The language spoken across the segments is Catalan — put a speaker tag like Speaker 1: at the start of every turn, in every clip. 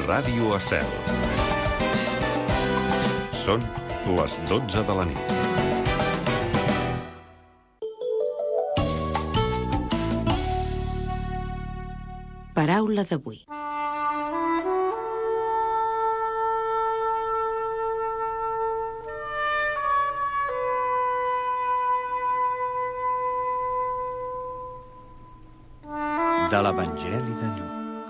Speaker 1: Ràdio Estel. Són les 12 de la nit.
Speaker 2: Paraula d'avui.
Speaker 3: De l'Evangeli de Lluc.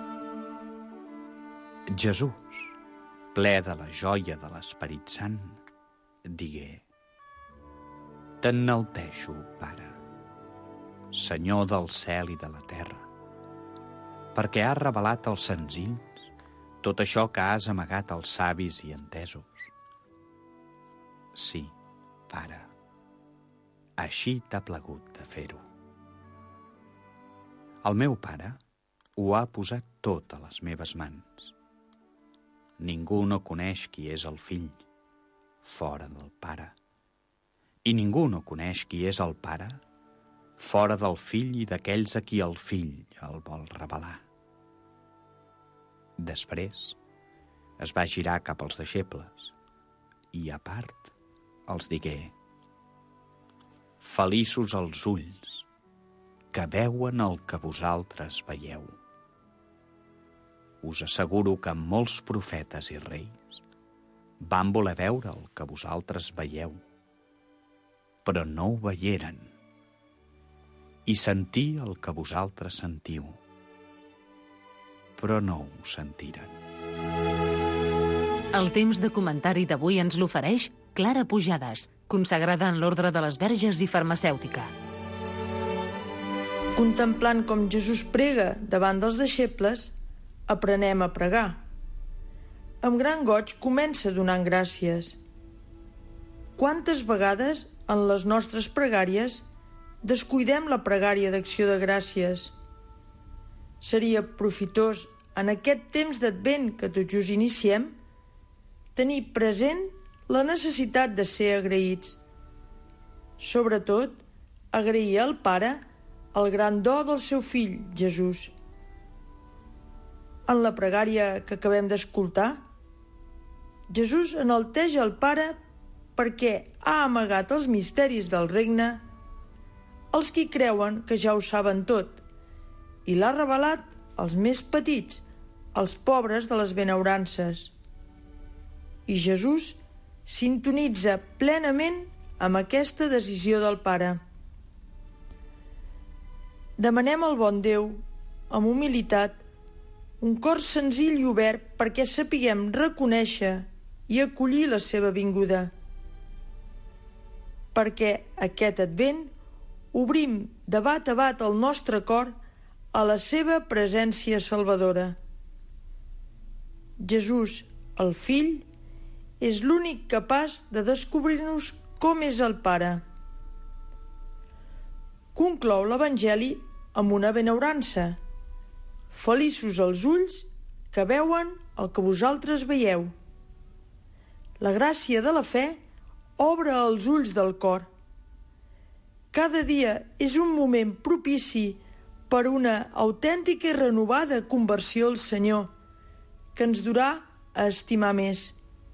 Speaker 3: Jesús, ple de la joia de l'Esperit Sant, digué: T'enalteixo, Pare, Senyor del cel i de la terra, perquè has revelat als senzills tot això que has amagat als savis i entesos. Sí, Pare, així t'ha plagut de fer-ho. El meu Pare ho ha posat tot a les meves mans. Ningú no coneix qui és el Fill fora del Pare, i ningú no coneix qui és el Pare fora del Fill i d'aquells a qui el Fill el vol revelar. Després es va girar cap als deixebles i, a part, els digué: Feliços els ulls que veuen el que vosaltres veieu. Us asseguro que molts profetes i reis van voler veure el que vosaltres veieu, però no ho veieren, i sentir el que vosaltres sentiu, però no ho sentiren.
Speaker 2: El temps de comentari d'avui ens l'ofereix Clara Pujades, consagrada en l'Ordre de les Verges i farmacèutica.
Speaker 4: Contemplant com Jesús prega davant dels deixebles, aprenem a pregar. Amb gran goig comença donant gràcies. Quantes vegades en les nostres pregàries descuidem la pregària d'acció de gràcies? Seria profitós en aquest temps d'Advent que tot just iniciem tenir present la necessitat de ser agraïts. Sobretot, agrair al Pare el gran do del seu fill, Jesús. En la pregària que acabem d'escoltar, Jesús enalteja el Pare perquè ha amagat els misteris del regne als qui creuen que ja ho saben tot i l'ha revelat als més petits, als pobres de les benaurances. I Jesús sintonitza plenament amb aquesta decisió del Pare. Demanem al bon Déu, amb humilitat, un cor senzill i obert perquè sapiguem reconèixer i acollir la seva vinguda. Perquè aquest Advent obrim de bat a bat el nostre cor a la seva presència salvadora. Jesús, el Fill, és l'únic capaç de descobrir-nos com és el Pare. Conclou l'Evangeli amb una benaurança: Feliços els ulls que veuen el que vosaltres veieu. La gràcia de la fe obre els ulls del cor. Cada dia és un moment propici per una autèntica i renovada conversió al Senyor, que ens durà a estimar més.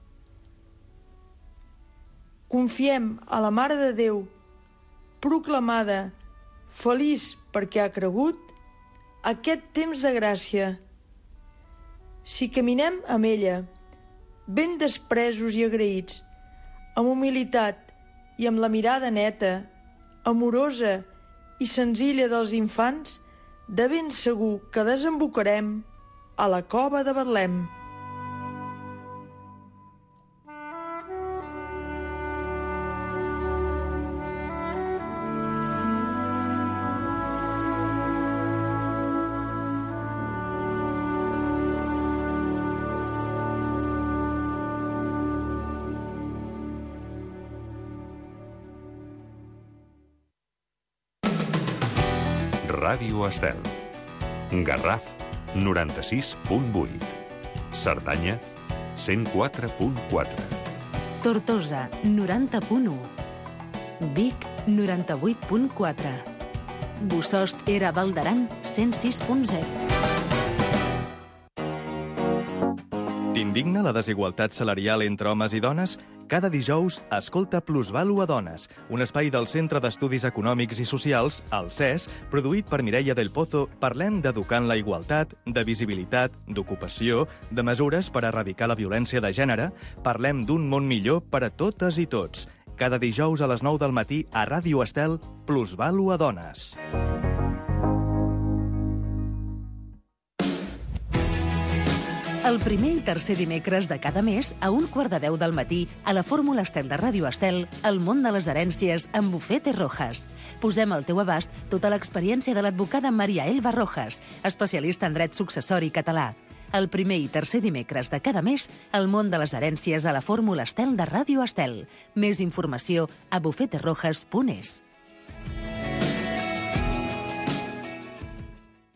Speaker 4: Confiem a la Mare de Déu, proclamada feliç perquè ha cregut, aquest temps de gràcia. Si caminem amb ella, ben despresos i agraïts, amb humilitat i amb la mirada neta, amorosa i senzilla dels infants, de ben segur que desembocarem a la cova de Betlem.
Speaker 1: Ràdio Estel. Garraf, 96.8. Cerdanya, 104.4.
Speaker 2: Tortosa, 90.1. Vic, 98.4. Bossòst Era Val d'Aran, 106.0.
Speaker 5: t'indigna la desigualtat salarial entre homes i dones? Cada dijous, escolta Plusvàlua Dones, un espai del Centre d'Estudis Econòmics i Socials, el CES, produït per Mireia del Pozo. Parlem d'educar en la igualtat, de visibilitat, d'ocupació, de mesures per erradicar la violència de gènere. Parlem d'un món millor per a totes i tots. Cada dijous a les 9 del matí a Ràdio Estel, Plusvàlua Dones.
Speaker 2: El primer i tercer dimecres de cada mes, a 1:15 del matí, a la Fórmula Estel de Ràdio Estel, el món de les herències amb Bufete Rojas. Posem al teu abast tota l'experiència de l'advocada Maria Elba Rojas, especialista en dret successori català. El primer i tercer dimecres de cada mes, el món de les herències a la Fórmula Estel de Ràdio Estel. Més informació a bufeterojas.es.